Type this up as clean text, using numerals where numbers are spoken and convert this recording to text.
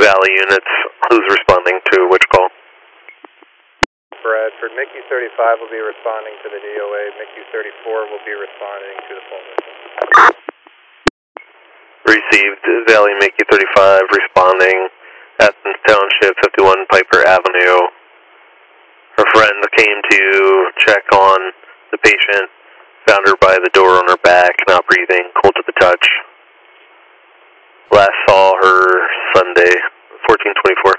Valley units, who's responding to which call? Bradford, MICU 35 will be responding to the DOA. MICU 34 will be responding to the full mission. Received. Valley Mickey 35 responding. Athens Township 51 Piper Avenue. Her friend came to check on the patient. Found her by the door on her back, not breathing, cold to the touch. Last saw her Sunday, 14/24.